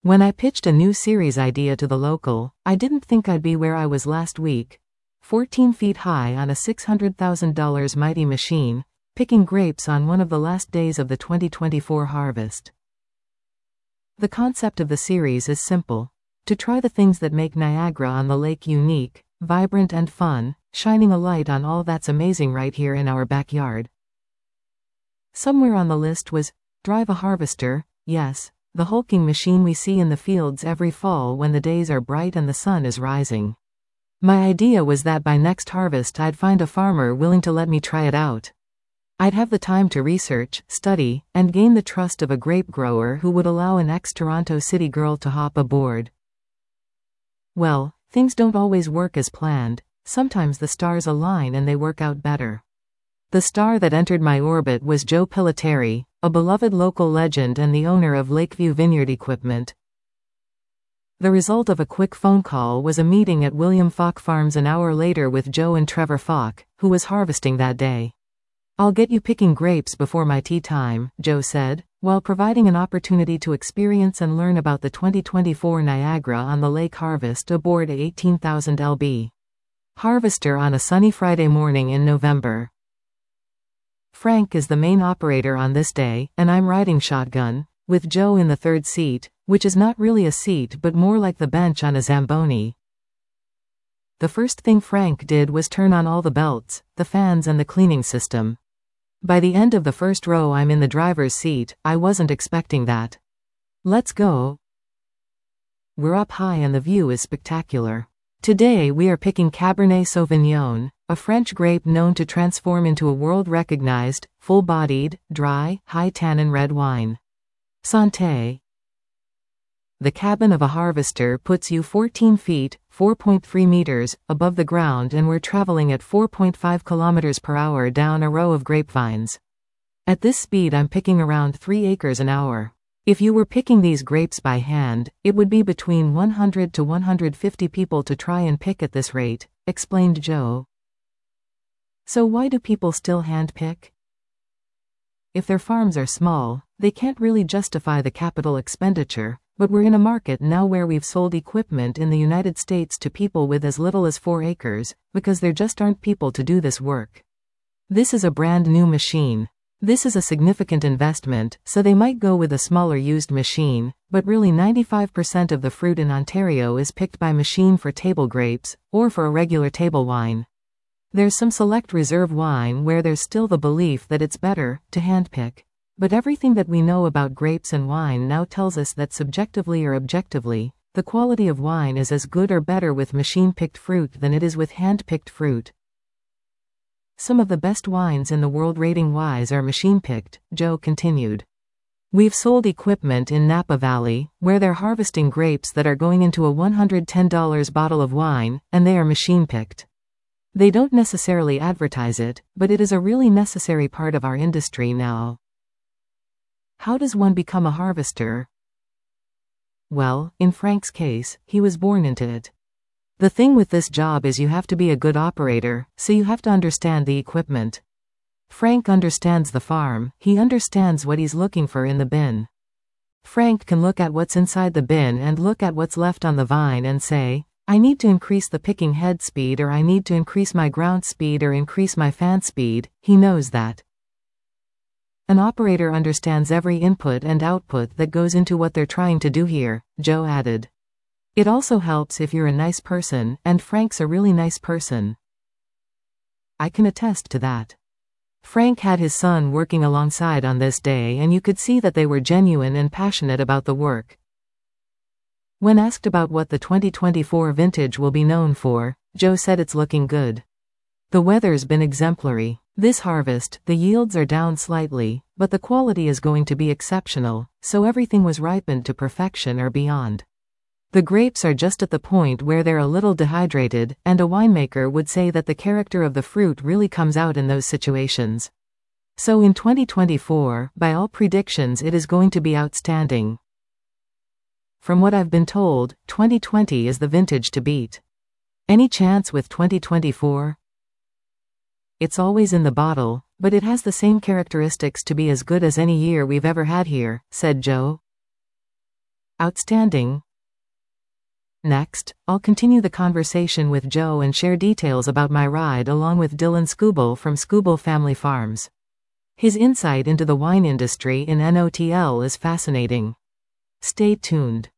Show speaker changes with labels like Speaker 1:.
Speaker 1: When I pitched a new series idea to the local, I didn't think I'd be where I was last week. 14 feet high on a $600,000 mighty machine, picking grapes on one of the last days of the 2024 harvest. The concept of the series is simple. To try the things that make Niagara on the Lake unique, vibrant and fun, shining a light on all that's amazing right here in our backyard. Somewhere on the list was, drive a harvester, yes, the hulking machine we see in the fields every fall when the days are bright and the sun is rising. My idea was that by next harvest I'd find a farmer willing to let me try it out. I'd have the time to research, study, and gain the trust of a grape grower who would allow an ex-Toronto City girl to hop aboard. Well, things don't always work as planned. Sometimes the stars align and they work out better. The star that entered my orbit was Joe Pilateri, a beloved local legend and the owner of Lakeview Vineyard Equipment. The result of a quick phone call was a meeting at William Falk Farms an hour later with Joe and Trevor Falk, who was harvesting that day. "I'll get you picking grapes before my tea time," Joe said, while providing an opportunity to experience and learn about the 2024 Niagara on the Lake harvest aboard a 18,000 lb. harvester on a sunny Friday morning in November. Frank is the main operator on this day, and I'm riding shotgun, with Joe in the third seat, which is not really a seat but more like the bench on a Zamboni. The first thing Frank did was turn on all the belts, the fans and the cleaning system. By the end of the first row I'm in the driver's seat. I wasn't expecting that. "Let's go." We're up high and the view is spectacular. Today we are picking Cabernet Sauvignon, a French grape known to transform into a world-recognized, full-bodied, dry, high-tannin red wine. Santé. The cabin of a harvester puts you 14 feet, 4.3 meters, above the ground, and we're traveling at 4.5 kilometers per hour down a row of grapevines. At this speed I'm picking around 3 acres an hour. If you were picking these grapes by hand, it would be between 100 to 150 people to try and pick at this rate, explained Joe. So why do people still hand pick? If their farms are small, they can't really justify the capital expenditure, but we're in a market now where we've sold equipment in the United States to people with as little as 4 acres, because there just aren't people to do this work. This is a brand new machine. This is a significant investment, so they might go with a smaller used machine, but really 95% of the fruit in Ontario is picked by machine for table grapes, or for a regular table wine. There's some select reserve wine where there's still the belief that it's better to handpick. But everything that we know about grapes and wine now tells us that subjectively or objectively, the quality of wine is as good or better with machine-picked fruit than it is with hand-picked fruit. Some of the best wines in the world rating-wise are machine-picked, Joe continued. We've sold equipment in Napa Valley, where they're harvesting grapes that are going into a $110 bottle of wine, and they are machine-picked. They don't necessarily advertise it, but it is a really necessary part of our industry now. How does one become a harvester? Well, in Frank's case, he was born into it. The thing with this job is you have to be a good operator, so you have to understand the equipment. Frank understands the farm, he understands what he's looking for in the bin. Frank can look at what's inside the bin and look at what's left on the vine and say, I need to increase the picking head speed, or I need to increase my ground speed or increase my fan speed. He knows that. An operator understands every input and output that goes into what they're trying to do here, Joe added. It also helps if you're a nice person, and Frank's a really nice person. I can attest to that. Frank had his son working alongside on this day, and you could see that they were genuine and passionate about the work. When asked about what the 2024 vintage will be known for, Joe said it's looking good. The weather's been exemplary. This harvest, the yields are down slightly, but the quality is going to be exceptional, so everything was ripened to perfection or beyond. The grapes are just at the point where they're a little dehydrated, and a winemaker would say that the character of the fruit really comes out in those situations. So in 2024, by all predictions, it is going to be outstanding. From what I've been told, 2020 is the vintage to beat. Any chance with 2024? It's always in the bottle, but it has the same characteristics to be as good as any year we've ever had here, said Joe. Outstanding. Next, I'll continue the conversation with Joe and share details about my ride along with Dylan Skubal from Skubal Family Farms. His insight into the wine industry in NOTL is fascinating. Stay tuned.